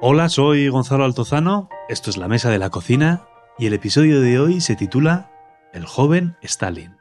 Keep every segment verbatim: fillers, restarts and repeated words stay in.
Hola, soy Gonzalo Altozano, esto es La Mesa de la Cocina y el episodio de hoy se titula El joven Stalin.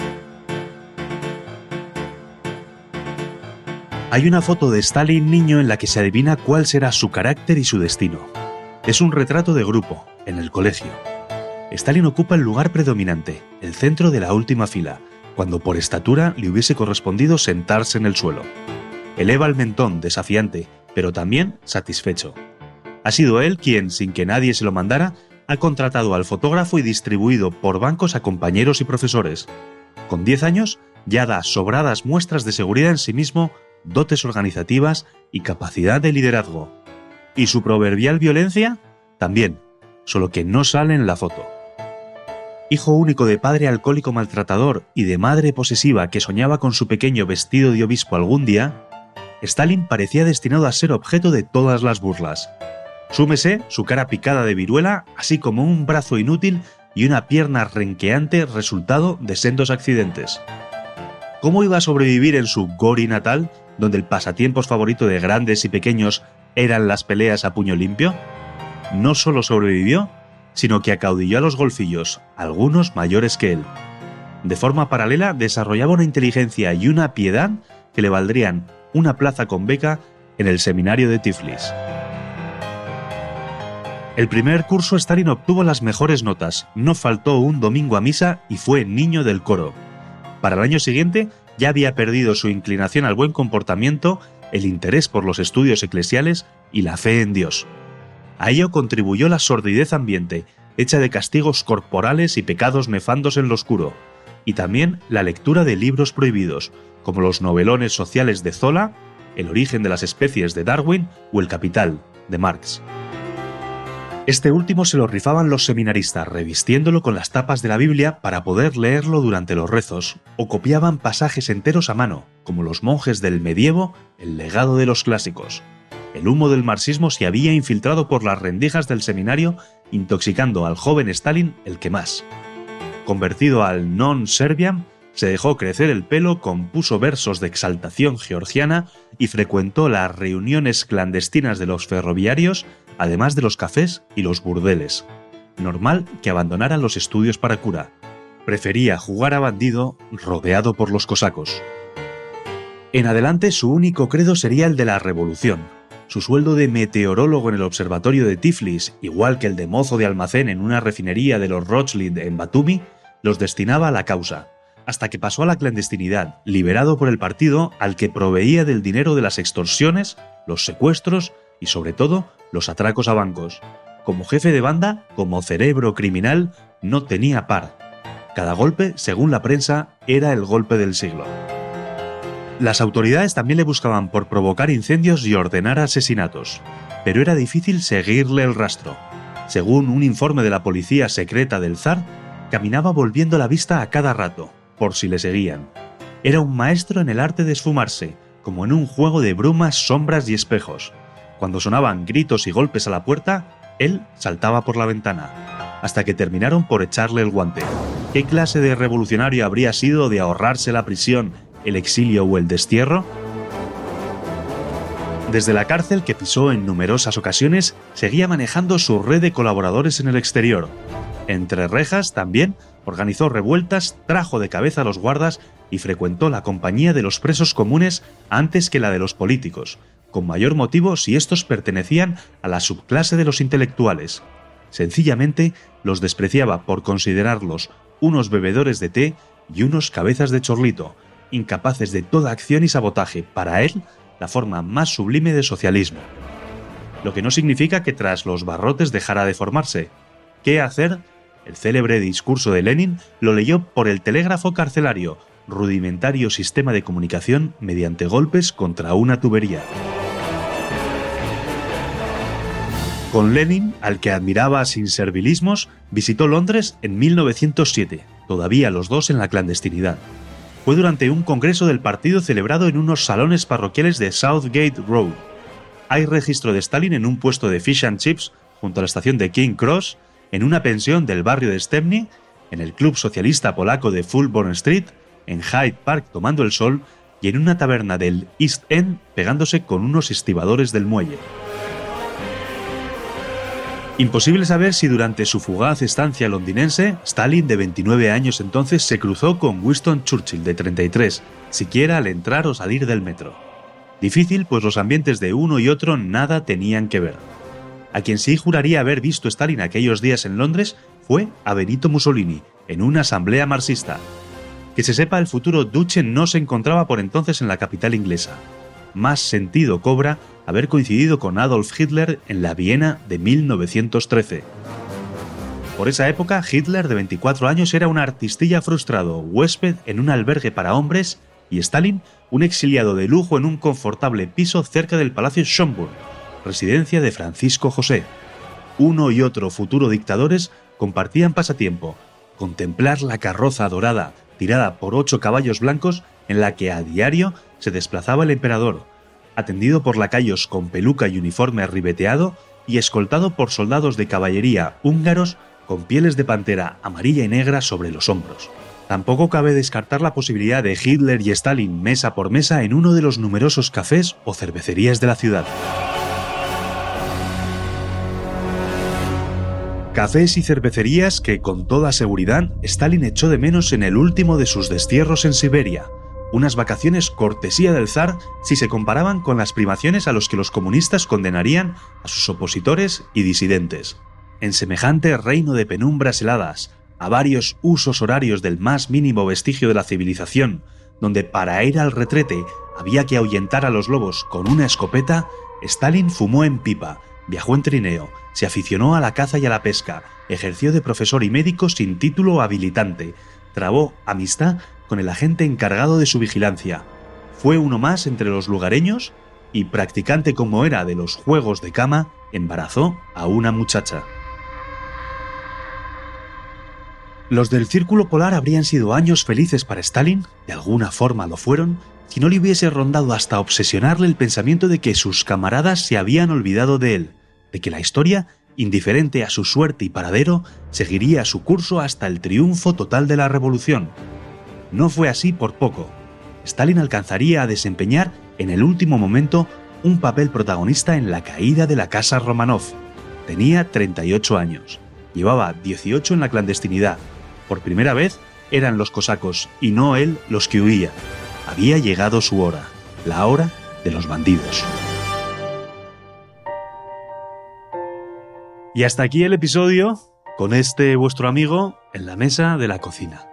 Hay una foto de Stalin niño en la que se adivina cuál será su carácter y su destino. Es un retrato de grupo, en el colegio. Stalin ocupa el lugar predominante, el centro de la última fila, cuando por estatura le hubiese correspondido sentarse en el suelo. Eleva el mentón, desafiante, pero también satisfecho. Ha sido él quien, sin que nadie se lo mandara, ha contratado al fotógrafo y distribuido por bancos a compañeros y profesores. Con diez años, ya da sobradas muestras de seguridad en sí mismo, dotes organizativas y capacidad de liderazgo. ¿Y su proverbial violencia? También, solo que no sale en la foto. Hijo único de padre alcohólico maltratador y de madre posesiva que soñaba con su pequeño vestido de obispo algún día, Stalin parecía destinado a ser objeto de todas las burlas. Súmese su cara picada de viruela, así como un brazo inútil y una pierna renqueante resultado de sendos accidentes. ¿Cómo iba a sobrevivir en su Gori natal, donde el pasatiempos favorito de grandes y pequeños eran las peleas a puño limpio? No solo sobrevivió, sino que acaudilló a los golfillos, algunos mayores que él. De forma paralela desarrollaba una inteligencia y una piedad que le valdrían una plaza con beca en el seminario de Tiflis. El primer curso Stalin obtuvo las mejores notas, no faltó un domingo a misa y fue niño del coro. Para el año siguiente ya había perdido su inclinación al buen comportamiento, el interés por los estudios eclesiales y la fe en Dios. A ello contribuyó la sordidez ambiente, hecha de castigos corporales y pecados nefandos en lo oscuro, y también la lectura de libros prohibidos, como los novelones sociales de Zola, El origen de las especies de Darwin o El Capital, de Marx. Este último se lo rifaban los seminaristas, revistiéndolo con las tapas de la Biblia para poder leerlo durante los rezos, o copiaban pasajes enteros a mano, como los monjes del medievo, el legado de los clásicos. El humo del marxismo se había infiltrado por las rendijas del seminario, intoxicando al joven Stalin el que más. Convertido al non serviam, se dejó crecer el pelo, compuso versos de exaltación georgiana y frecuentó las reuniones clandestinas de los ferroviarios, además de los cafés y los burdeles. Normal que abandonara los estudios para cura. Prefería jugar a bandido rodeado por los cosacos. En adelante su único credo sería el de la revolución. Su sueldo de meteorólogo en el observatorio de Tiflis, igual que el de mozo de almacén en una refinería de los Rothschild en Batumi, los destinaba a la causa, hasta que pasó a la clandestinidad, liberado por el partido al que proveía del dinero de las extorsiones, los secuestros y, sobre todo, los atracos a bancos. Como jefe de banda, como cerebro criminal, no tenía par. Cada golpe, según la prensa, era el golpe del siglo. Las autoridades también le buscaban por provocar incendios y ordenar asesinatos, pero era difícil seguirle el rastro. Según un informe de la policía secreta del zar, caminaba volviendo la vista a cada rato, por si le seguían. Era un maestro en el arte de esfumarse, como en un juego de brumas, sombras y espejos. Cuando sonaban gritos y golpes a la puerta, él saltaba por la ventana, hasta que terminaron por echarle el guante. ¿Qué clase de revolucionario habría sido de ahorrarse la prisión, el exilio o el destierro? Desde la cárcel, que pisó en numerosas ocasiones, seguía manejando su red de colaboradores en el exterior. Entre rejas, también, organizó revueltas, trajo de cabeza a los guardas y frecuentó la compañía de los presos comunes antes que la de los políticos, con mayor motivo si estos pertenecían a la subclase de los intelectuales. Sencillamente los despreciaba por considerarlos unos bebedores de té y unos cabezas de chorlito, incapaces de toda acción y sabotaje, para él, la forma más sublime de socialismo. Lo que no significa que tras los barrotes dejara de formarse. ¿Qué hacer? El célebre discurso de Lenin lo leyó por el telégrafo carcelario, rudimentario sistema de comunicación mediante golpes contra una tubería. Con Lenin, al que admiraba sin servilismos, visitó Londres en mil novecientos siete, todavía los dos en la clandestinidad. Fue durante un congreso del partido celebrado en unos salones parroquiales de Southgate Road. Hay registro de Stalin en un puesto de fish and chips junto a la estación de King Cross, en una pensión del barrio de Stepney, en el club socialista polaco de Fulbourn Street, en Hyde Park tomando el sol y en una taberna del East End pegándose con unos estibadores del muelle. Imposible saber si durante su fugaz estancia londinense, Stalin, de veintinueve años entonces, se cruzó con Winston Churchill, de treinta y tres, siquiera al entrar o salir del metro. Difícil, pues los ambientes de uno y otro nada tenían que ver. A quien sí juraría haber visto Stalin aquellos días en Londres fue a Benito Mussolini, en una asamblea marxista. Que se sepa, el futuro duce no se encontraba por entonces en la capital inglesa. Más sentido cobra haber coincidido con Adolf Hitler en la Viena de mil novecientos trece. Por esa época, Hitler, de veinticuatro años, era un artistilla frustrado, huésped en un albergue para hombres, y Stalin, un exiliado de lujo en un confortable piso cerca del Palacio Schönbrunn, residencia de Francisco José. Uno y otro futuro dictadores compartían pasatiempo: contemplar la carroza dorada tirada por ocho caballos blancos en la que a diario se desplazaba el emperador, atendido por lacayos con peluca y uniforme ribeteado y escoltado por soldados de caballería húngaros con pieles de pantera amarilla y negra sobre los hombros. Tampoco cabe descartar la posibilidad de Hitler y Stalin mesa por mesa en uno de los numerosos cafés o cervecerías de la ciudad. Cafés y cervecerías que, con toda seguridad, Stalin echó de menos en el último de sus destierros en Siberia. Unas vacaciones cortesía del zar si se comparaban con las privaciones a los que los comunistas condenarían a sus opositores y disidentes. En semejante reino de penumbras heladas, a varios usos horarios del más mínimo vestigio de la civilización, donde para ir al retrete había que ahuyentar a los lobos con una escopeta, Stalin fumó en pipa, viajó en trineo, se aficionó a la caza y a la pesca, ejerció de profesor y médico sin título habilitante, trabó amistad con el agente encargado de su vigilancia, fue uno más entre los lugareños y, practicante como era de los juegos de cama, embarazó a una muchacha. Los del Círculo Polar habrían sido años felices para Stalin, de alguna forma lo fueron, si no le hubiese rondado hasta obsesionarle el pensamiento de que sus camaradas se habían olvidado de él, de que la historia, indiferente a su suerte y paradero, seguiría su curso hasta el triunfo total de la revolución. No fue así por poco. Stalin alcanzaría a desempeñar en el último momento un papel protagonista en la caída de la casa Romanov. Tenía treinta y ocho años. Llevaba dieciocho en la clandestinidad. Por primera vez eran los cosacos y no él los que huía. Había llegado su hora, la hora de los bandidos. Y hasta aquí el episodio con este vuestro amigo en la mesa de la cocina.